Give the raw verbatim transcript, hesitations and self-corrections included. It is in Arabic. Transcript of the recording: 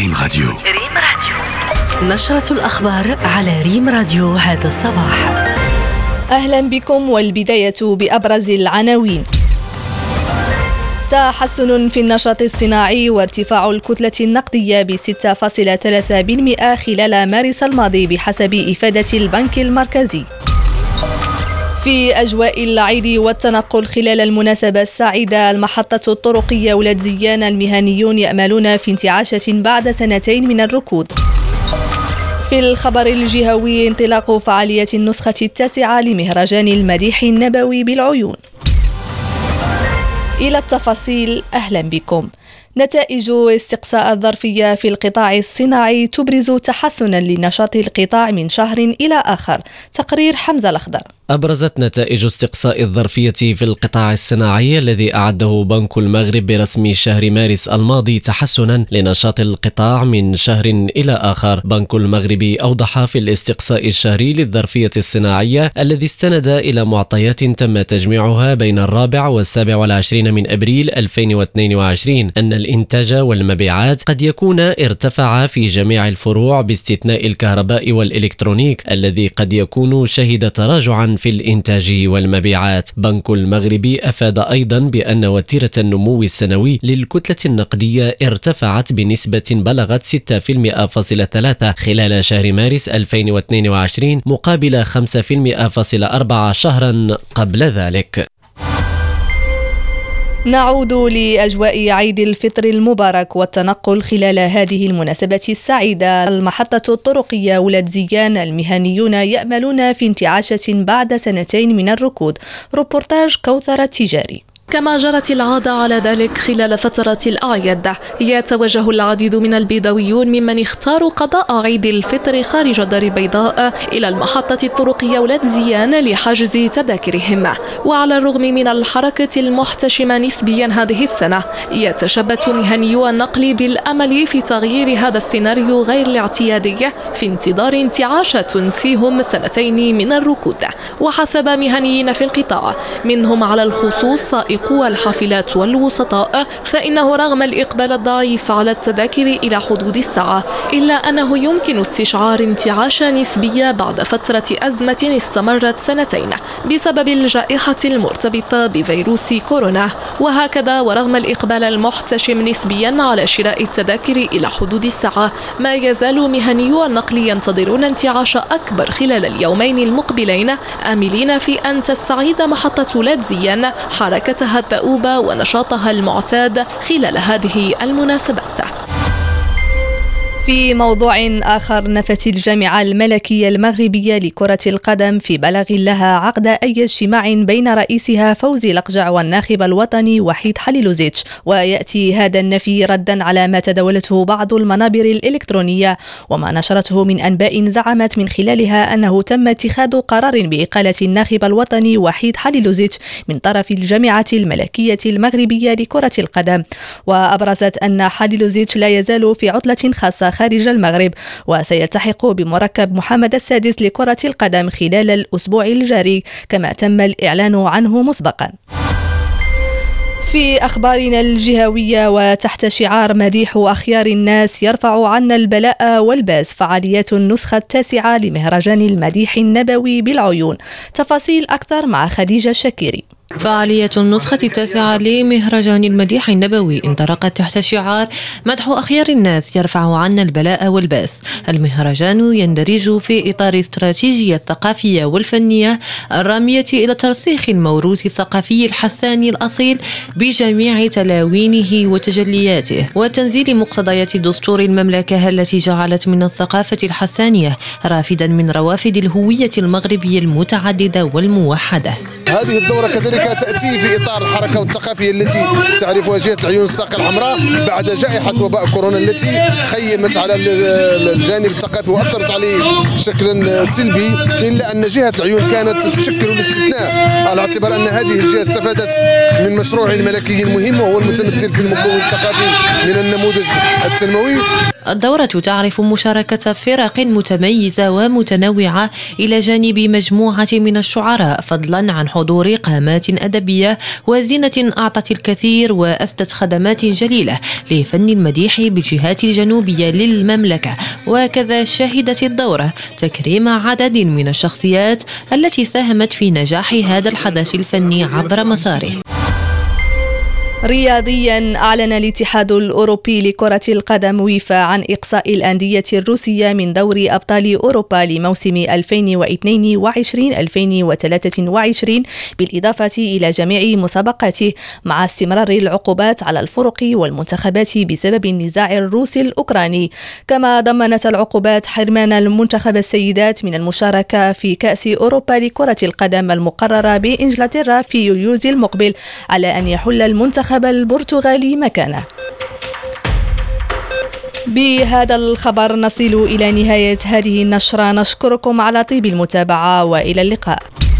ريم راديو. ريم راديو نشرة الأخبار على ريم راديو هذا الصباح. أهلا بكم، والبداية بأبرز العناوين. تحسن في النشاط الصناعي وارتفاع الكتلة النقدية ب ستة فاصلة ثلاثة بالمئة خلال مارس الماضي بحسب إفادة البنك المركزي. في أجواء العيد والتنقل خلال المناسبة السعيدة، المحطة الطرقية ولاد زيان المهنيون يأملون في انتعاشة بعد سنتين من الركود. في الخبر الجهوي، انطلاق فعالية النسخة التاسعة لمهرجان المديح النبوي بالعيون. إلى التفاصيل، أهلا بكم. نتائج استقصاء الظرفية في القطاع الصناعي تبرز تحسنا لنشاط القطاع من شهر إلى آخر. تقرير حمزة الأخضر. أبرزت نتائج استقصاء الظرفية في القطاع الصناعي الذي أعده بنك المغرب برسم شهر مارس الماضي تحسنا لنشاط القطاع من شهر إلى آخر. بنك المغرب أوضح في الاستقصاء الشهري للظرفية الصناعية الذي استند إلى معطيات تم تجميعها بين الرابع والسابع والعشرين من أبريل ألفين واثنين وعشرين أن الإنتاج والمبيعات قد يكون ارتفع في جميع الفروع باستثناء الكهرباء والإلكترونيك الذي قد يكون شهد تراجعا في الإنتاج والمبيعات. بنك المغرب أفاد أيضا بأن وتيرة النمو السنوي للكتلة النقدية ارتفعت بنسبة بلغت ستة فاصلة ثلاثة خلال شهر مارس ألفين واثنين وعشرين مقابل خمسة فاصلة أربعة شهرا قبل ذلك. نعود لأجواء عيد الفطر المبارك والتنقل خلال هذه المناسبة السعيدة. المحطة الطرقية ولاد زيان المهنيون يأملون في انتعاشة بعد سنتين من الركود. روبورتاج كوثر التجاري. كما جرت العادة على ذلك خلال فترة الأعياد، يتوجه العديد من البيضاويون ممن اختاروا قضاء عيد الفطر خارج الدار البيضاء إلى المحطة الطرقية ولاد زيان لحجز تذاكرهم. وعلى الرغم من الحركة المحتشمة نسبيا هذه السنة، يتشبث مهنيو النقل بالأمل في تغيير هذا السيناريو غير الاعتيادي في انتظار انتعاش تنسيهم سنتين من الركود. وحسب مهنيين في القطاع منهم على الخصوص قوى الحافلات والوسطاء، فإنه رغم الإقبال الضعيف على التذاكر إلى حدود الساعة، إلا أنه يمكن استشعار انتعاش نسبية بعد فترة أزمة استمرت سنتين بسبب الجائحة المرتبطة بفيروس كورونا. وهكذا ورغم الإقبال المحتشم نسبيا على شراء التذاكر إلى حدود الساعة، ما يزال مهنيو النقل ينتظرون انتعاش أكبر خلال اليومين المقبلين، آملين في أن تستعيد محطة ولاد زيان حركتها الدؤوبة ونشاطها المعتاد خلال هذه المناسبات. في موضوع آخر، نفت الجامعة الملكية المغربية لكرة القدم في بلاغ لها عقد أي اجتماع بين رئيسها فوزي لقجع والناخب الوطني وحيد حليلوزيتش. ويأتي هذا النفي ردا على ما تداولته بعض المنابر الإلكترونية وما نشرته من أنباء زعمت من خلالها أنه تم اتخاذ قرار بإقالة الناخب الوطني وحيد حليلوزيتش من طرف الجامعة الملكية المغربية لكرة القدم. وأبرزت أن حليلوزيتش لا يزال في عطلة خاصة خارج المغرب، وسيلتحق بمركب محمد السادس لكرة القدم خلال الأسبوع الجاري كما تم الإعلان عنه مسبقا. في أخبارنا الجهوية، وتحت شعار مديح أخيار الناس يرفع عنا البلاء والباس، فعاليات النسخة التاسعة لمهرجان المديح النبوي بالعيون. تفاصيل أكثر مع خديجة الشكيري. فعالية النسخة التاسعة لمهرجان المديح النبوي انطلقت تحت شعار مدح أخيار الناس يرفع عنا البلاء والباس. المهرجان يندرج في إطار استراتيجية الثقافية والفنية الرامية إلى ترسيخ الموروث الثقافي الحساني الأصيل بجميع تلاوينه وتجلياته، وتنزيل مقتضيات دستور المملكة التي جعلت من الثقافة الحسانية رافدا من روافد الهوية المغربية المتعددة والموحدة. هذه الدورة كذلك تأتي في إطار الحركة والثقافية التي تعرفها جهة العيون الساقية الحمراء بعد جائحة وباء كورونا التي خيمت على الجانب الثقافي وأثرت عليه بشكل سلبي، إلا أن جهة العيون كانت تشكل الاستثناء على اعتبار أن هذه الجهة استفادت من مشروع ملكي مهم وهو المتمثل في المكون الثقافي من النموذج التنموي. الدورة تعرف مشاركة فرق متميزة ومتنوعة إلى جانب مجموعة من الشعراء، فضلا عن حضور قامات أدبية وزينة أعطت الكثير وأسدت خدمات جليلة لفن المديح بالجهات الجنوبية للمملكة. وكذا شهدت الدورة تكريم عدد من الشخصيات التي ساهمت في نجاح هذا الحدث الفني عبر مساره. رياضيا، أعلن الاتحاد الأوروبي لكرة القدم ويفا عن إقصاء الأندية الروسية من دوري أبطال أوروبا لموسم ألفين واثنين وعشرين ألفين وثلاثة وعشرين بالإضافة إلى جميع مسابقاته، مع استمرار العقوبات على الفرق والمنتخبات بسبب النزاع الروسي الأوكراني. كما ضمنت العقوبات حرمان المنتخب السيدات من المشاركة في كأس أوروبا لكرة القدم المقررة بإنجلترا في يوليوز المقبل، على أن يحل المنتخب البرتغالي مكانه. بهذا الخبر نصل إلى نهاية هذه النشرة، نشكركم على طيب المتابعة وإلى اللقاء.